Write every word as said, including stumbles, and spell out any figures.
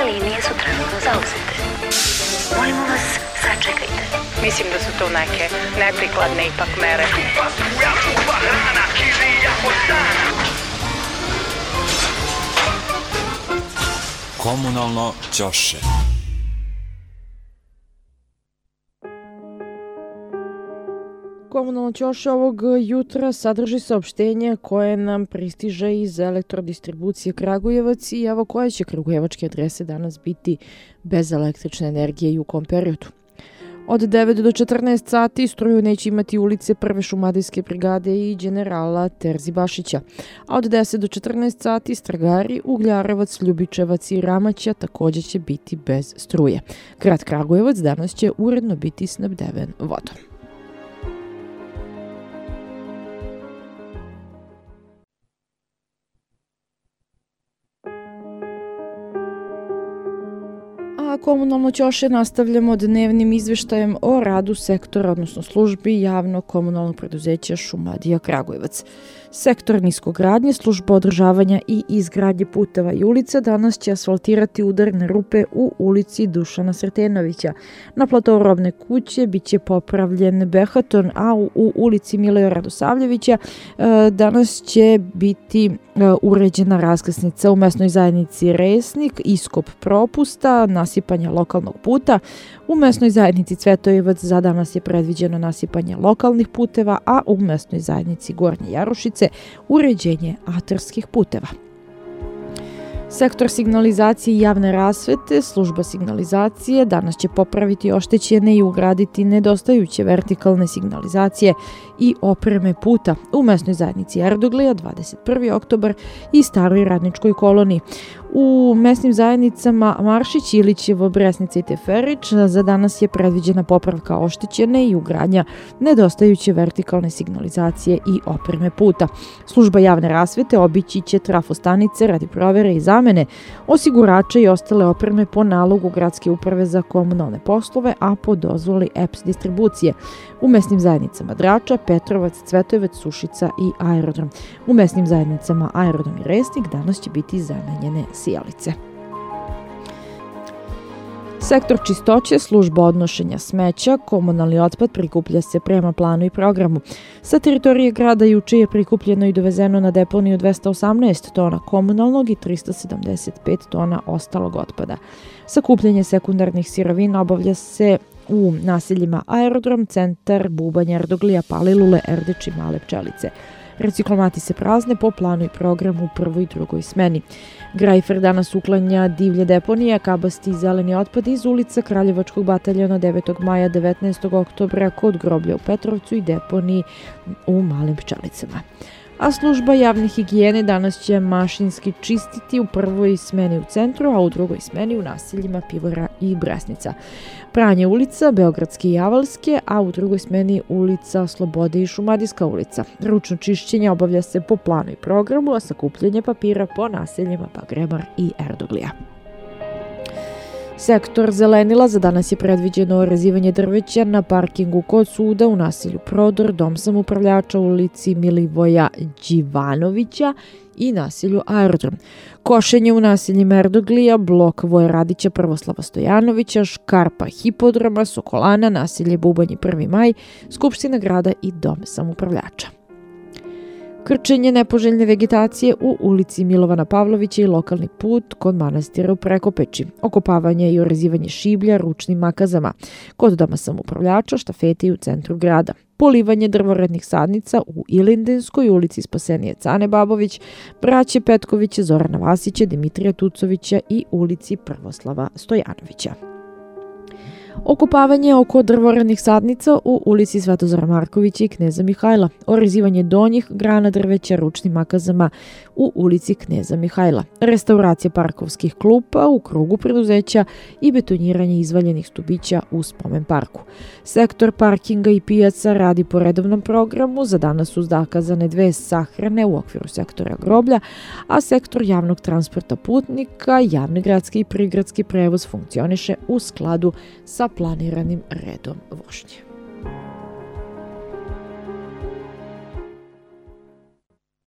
linije su trenutno zauzete. Molimo vas, sačekajte. Mislim da su to neke neprikladne ipak mere. Komunalno ćoše. Komunalno ćoše ovog jutra sadrži saopštenje koje nam pristiže iz Elektrodistribucije Kragujevac i evo koje će kragujevačke adrese danas biti bez električne energije i u kom periodu. Od devet do četrnaest sati struju neće imati ulice Prve šumadijske brigade i generala Terzi Bašića, a od deset do četrnaest sati Stragari, Ugljarevac, Ljubičevac i Ramaća također će biti bez struje. Grad Kragujevac danas će uredno biti snabdeven vodom. A komunalno ćoše nastavljamo dnevnim izveštajem o radu sektora, odnosno službi javnog komunalnog preduzeća Šumadija Kragujevac. Sektor niskogradnje, služba održavanja i izgradnje puteva i ulica danas će asfaltirati udarne rupe u ulici Dušana Sretenovića. Na platovu Robne kuće bit će popravljen behaton, a u, u ulici Miloja Radosavljevića e, danas će biti e, uređena raskrsnica u mesnoj zajednici Resnik, iskop propusta, nasipanje lokalnog puta. U mesnoj zajednici Cvetojevac za danas je predviđeno nasipanje lokalnih puteva, a u mesnoj zajednici Gornje Jarušice uređenje atarskih puteva. Sektor signalizacije i javne rasvete, služba signalizacije danas će popraviti oštećene i ugraditi nedostajuće vertikalne signalizacije i opreme puta u mesnoj zajednici Erdoglija dvadeset prvi oktobar i Staroj radničkoj koloniji. U mesnim zajednicama Maršić, Ilićevo, Bresnica i Teferić za danas je predviđena popravka oštećene i ugradnja nedostajuće vertikalne signalizacije i opreme puta. Služba javne rasvete obići će trafostanice radi provere i zamene osigurača i ostale opreme po nalogu Gradske uprave za komunalne poslove, a po dozvoli E P S distribucije. U mesnim zajednicama Drača, Petrovac, Cvetojevac, Sušica i Aerodrom. U mesnim zajednicama Aerodrom i Resnik danas će biti zamenjene sijalice. Sektor čistoće, služba odnošenja smeća, komunalni otpad prikuplja se prema planu i programu. Sa teritorije grada juče je prikupljeno i dovezeno na deponiju dvesta osamnaest tona komunalnog i trista sedamdeset pet tona ostalog otpada. Sakupljanje sekundarnih sirovina obavlja se u naseljima Aerodrom, Centar, Bubanj, Erdoglija, Palilule, Erdeč i Male Pčelice. Reciklomati se prazne po planu i programu u prvoj i drugoj smeni. Grajfer danas uklanja divlje deponije, kabasti i zeleni otpad iz ulica Kraljevačkog bataljona devetog maja, devetnaestog oktobra kod groblja u Petrovcu i deponiji u Malim Pčelicama. A služba javne higijene danas će mašinski čistiti u prvoj smeni u centru, a u drugoj smeni u naseljima Pivora i Bresnica. Pranje ulica Beogradske i Avalske, a u drugoj smeni ulica Slobode i Šumadijska ulica. Ručno čišćenje obavlja se po planu i programu, a sakupljanje papira po naseljima Bagremar i Erdoglija. Sektor zelenila za danas je predviđeno rezivanje drveća na parkingu kod suda u naselju Prodor, dom samoupravljača u ulici Milivoja Đivanovića i naselju Aerodrom. Košenje u naseljima Erdoglija, blok Voje Radića, Prvoslava Stojanovića, Škarpa Hipodroma, Sokolana, naselje Bubanj i prvi maj, Skupština grada i dom samoupravljača. Krčenje nepoželjne vegetacije u ulici Milovana Pavlovića i lokalni put kod manastira u Prekopeči. Okopavanje i orezivanje šiblja ručnim makazama. Kod doma samoupravljača, štafete i u centru grada. Polivanje drvorednih sadnica u Ilindenskoj ulici Spasenije Cane Babović, braće Petkovića, Zorana Vasića, Dimitrija Tucovića i ulici Prvoslava Stojanovića. Okopavanje oko drvorednih sadnica u ulici Svetozara Markovića i Kneza Mihajla. Orezivanje donjih grana drveća ručnim makazama u ulici Kneza Mihajla. Restauracija parkovskih klupa u krugu preduzeća i betoniranje izvaljenih stubića u spomen parku. Sektor parkinga i pijaca radi po redovnom programu. Za danas su zakazane dve sahrane u okviru sektora groblja, a sektor javnog transporta putnika, javni gradski i prigradski prevoz funkcioniše u skladu sa planiranim redom vožnje.